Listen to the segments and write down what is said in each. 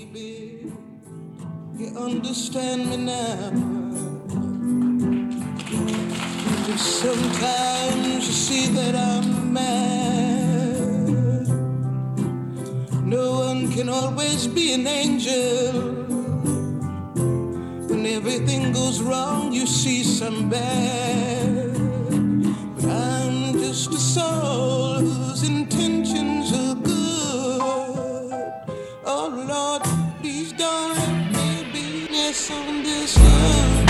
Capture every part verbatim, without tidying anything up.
baby, you understand me now. Just sometimes you see that I'm mad. No one can always be an angel. When everything goes wrong, you see some bad. But I'm just a soul whose intentions are good. Oh Lord, please don't let me be misunderstood.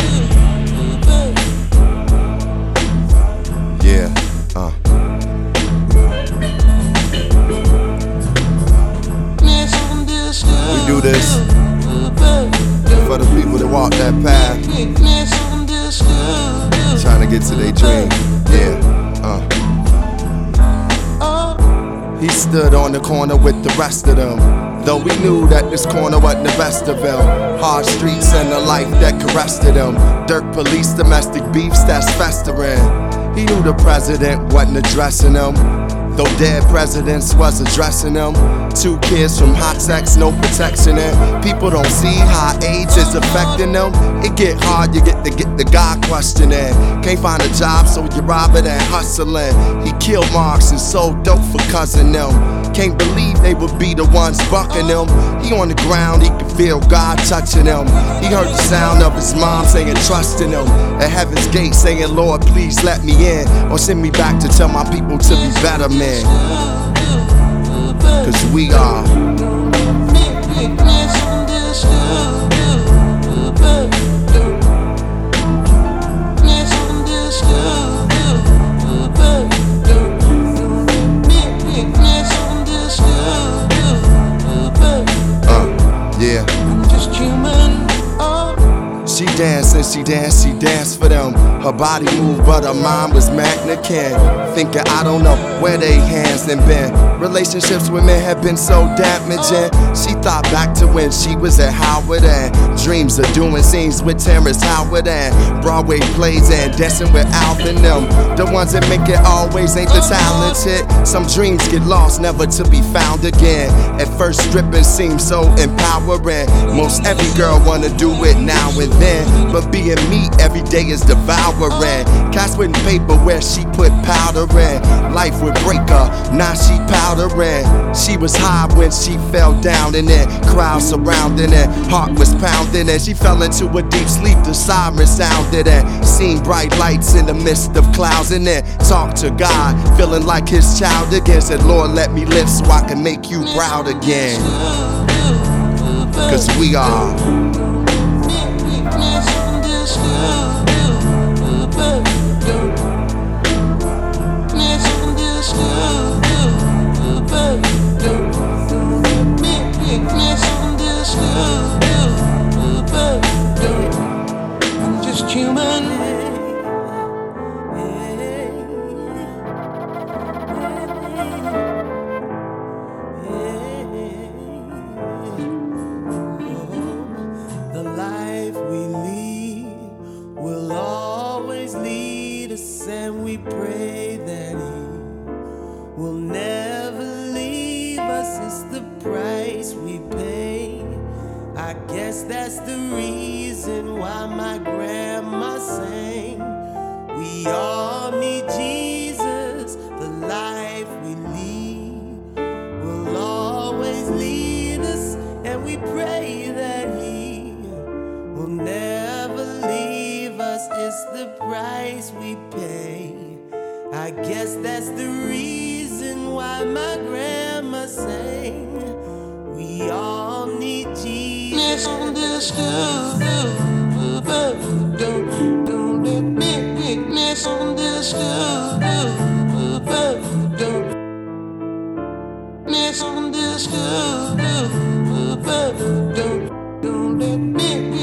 Yeah, uh. We do this for the people that walk that path, trying to get to their dream. Yeah, uh. He stood on the corner with the rest of them, though we knew that this corner wasn't the best of them. Hard streets and a life that caressed them. Dirt police, domestic beefs that's festering. He knew the president wasn't addressing him, though dead presidents was addressing them. Two kids from hot sex, no protection, and people don't see how age is affecting them. It get hard, you get to get the guy questioning. Can't find a job, so you rob it and hustling. He killed Marks and sold dope for cousin them. Can't believe they would be the ones bucking him. He on the ground, he could feel God touching him. He heard the sound of his mom saying trust in him. At heaven's gate saying, Lord, please let me in, or send me back to tell my people to be better men. Cause we are uh, yeah. I'm just human. She danced and she danced, she danced for them. Her body moved, but her mind was magnican. Thinking I don't know where they hands done been. Relationships with men have been so damaging. She thought back to when she was at Howard and dreams of doing scenes with Terrence Howard and Broadway plays and dancing with Alvin them. The ones that make it always ain't the talented. Some dreams get lost, never to be found again. At first stripping seems so empowering. Most every girl wanna do it now and then, but being me every day is devouring. Cash with paper where she put powder in. Life would break her, now she powdering. She was high when she fell down, and then crowd surrounding her. Heart was pounding, and she fell into a deep sleep. The siren sounded and seen bright lights in the midst of clouds. And then talked to God, feeling like his child again. Said, Lord, let me live so I can make you proud again. Cause we are I'm just human. The life we lead will always lead us, and we pray that He will never leave us. It's the price we pay. I guess that's the reason why my grandma sang, we all need Jesus. The life we lead will always lead us, and we pray that He will never leave us. It's the price we pay. I guess that's the reason why my grandma sang, we all need Jesus. Misunderstood. Don't, don't let me be misunderstood. Don't misunderstood. Don't, don't let me be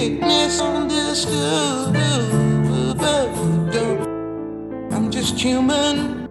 misunderstood. Don't, I'm just human.